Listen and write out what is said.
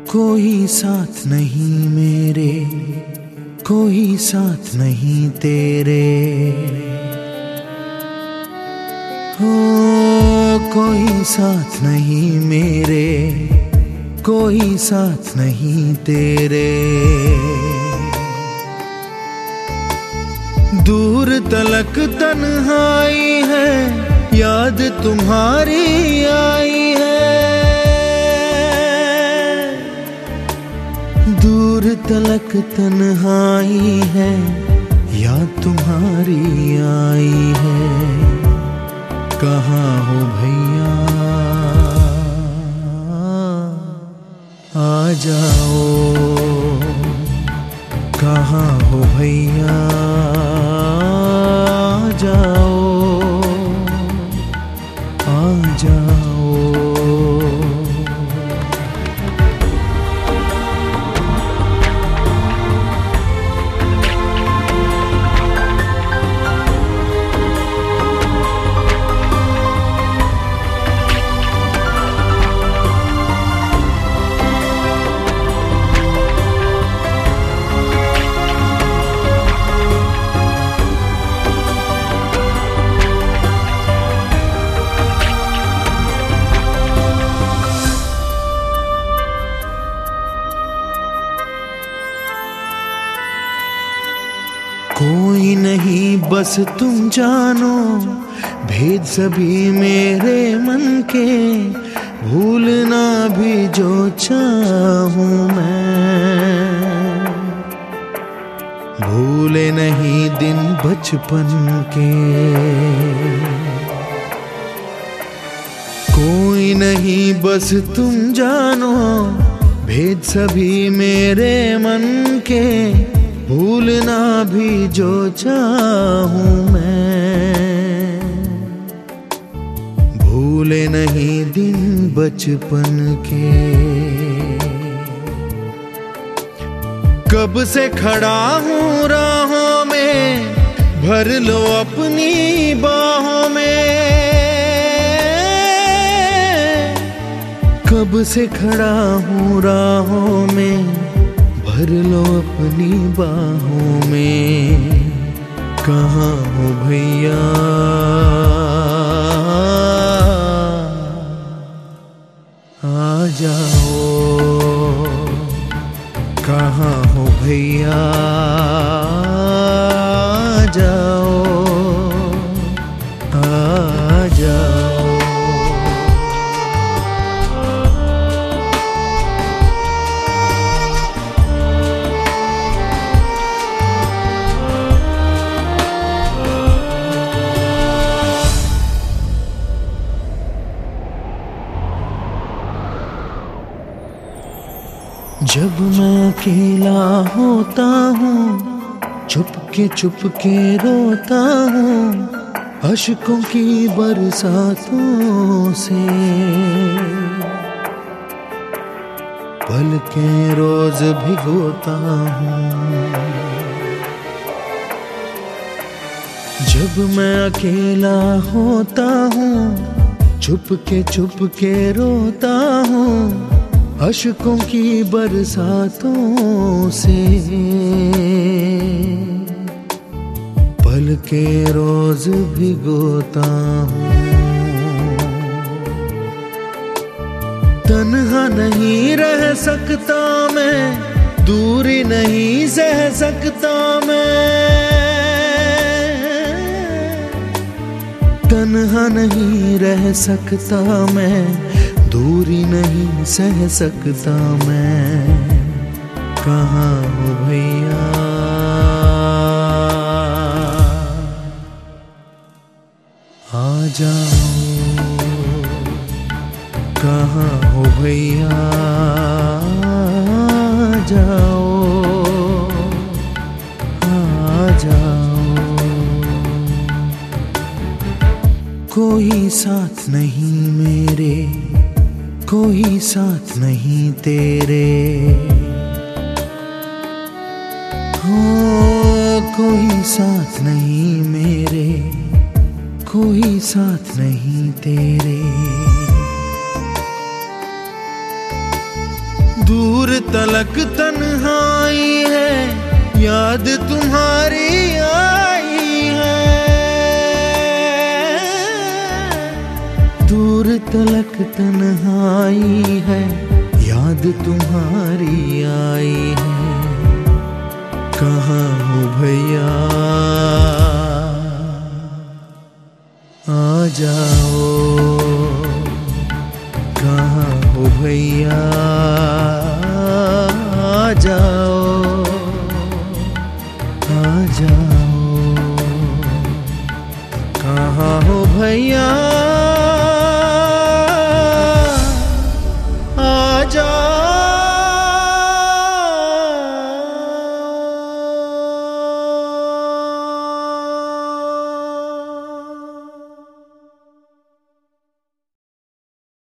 कोई साथ नहीं मेरे, कोई साथ नहीं तेरे। हो कोई साथ नहीं मेरे, कोई साथ नहीं तेरे। दूर तलक तन्हाई है, याद तुम्हारी आई है। दूर तलक तन्हाई है, याद तुम्हारी आई है। कहाँ हो भैया आ जाओ, कहाँ हो भैया आ जाओ, आ जाओ। कोई नहीं बस तुम जानो, भेद सभी मेरे मन के। भूलना भी जो चाहूं मैं, भूले नहीं दिन बचपन के। कोई नहीं बस तुम जानो, भेद सभी मेरे मन के। भूलना भी जो चाहूं मैं, भूले नहीं दिन बचपन के। कब से खड़ा हूँ राहों में, भर लो अपनी बाहों में। कब से खड़ा हूँ राहों में, भर लो अपनी बाहों में। कहाँ हो भैया आ जाओ, कहाँ हो भैया आ जाओ, आ जाओ। जब मैं अकेला होता हूँ, चुप के रोता हूँ, अश्कों की बरसातों से। पलकें रोज भिगोता हूँ। जब मैं अकेला होता हूँ, चुप के रोता हूँ, अश्कों की बरसातों से। पलके रोज भिगोता हूँ। तन्हा नहीं रह सकता मैं, दूरी नहीं सह सकता मैं। तन्हा नहीं रह सकता मैं, दूरी नहीं सह सकता मैं। कहाँ हो भैया आ जाओ, कहाँ हो भैया आ जाओ, आ जाओ। कोई साथ नहीं मेरे, कोई साथ नहीं तेरे। हो कोई साथ नहीं मेरे, कोई साथ नहीं तेरे। दूर तलक तन्हाई है, याद तुम्हारी आई है। दूर तलक तन्हाई है, याद तुम्हारी आई है। कहाँ हो भैया आ जाओ, कहाँ हो भैया